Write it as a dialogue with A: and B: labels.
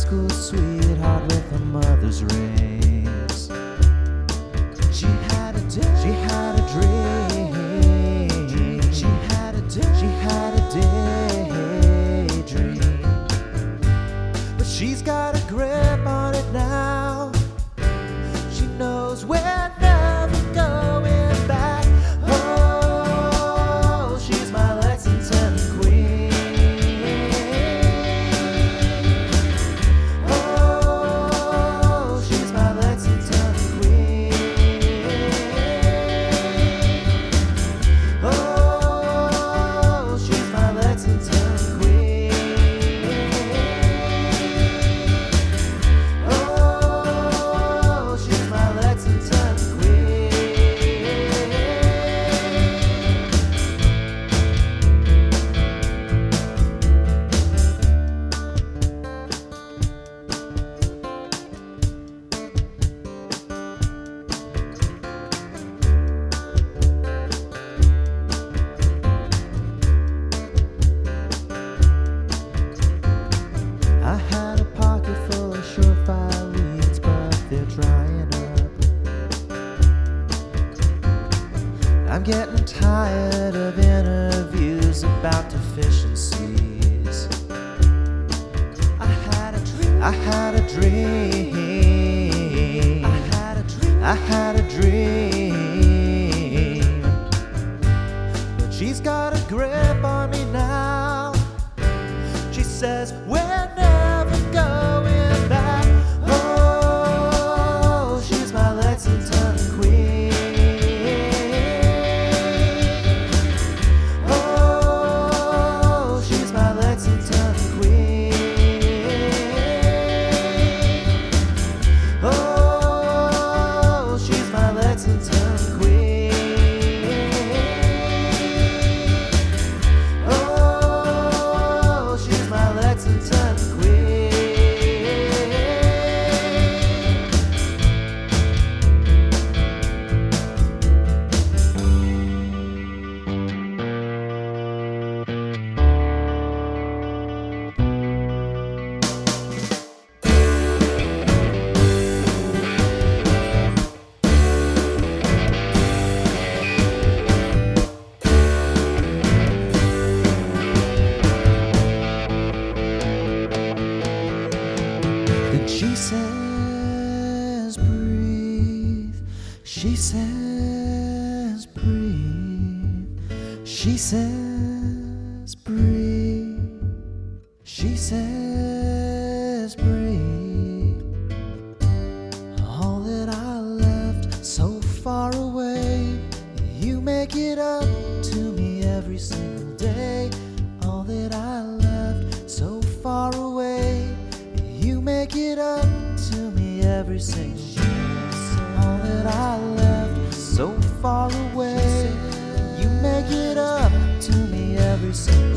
A: school sweetheart with a mother's rings. She had a day, she had a dream. She had a day, she had a daydream. But she's got a grip on it now. She knows we're never going back. Oh, she's my Lexington queen. Oh, she's my Lexington queen. Oh, she's my Lexington queen. Oh, she's my Lexington queen. I had a pocket full of surefire leads, but they're drying up. I'm getting tired of interviews about deficiencies. I had a dream. I had a dream. I had a dream. I had a dream. But she's got a grip on me now. She says we're never going back. Oh, she's my Lexington queen. Oh, she's my Lexington queen. Oh, she's my Lexington queen. Oh, she's my Lexington queen. Then she says, breathe. She says, breathe. She says, breathe. She says, breathe. All that I left so far away, you make it up to me every single day. All that I left so far away, you make it up to me every single day. All that I left so far away, you make it up to me every single day.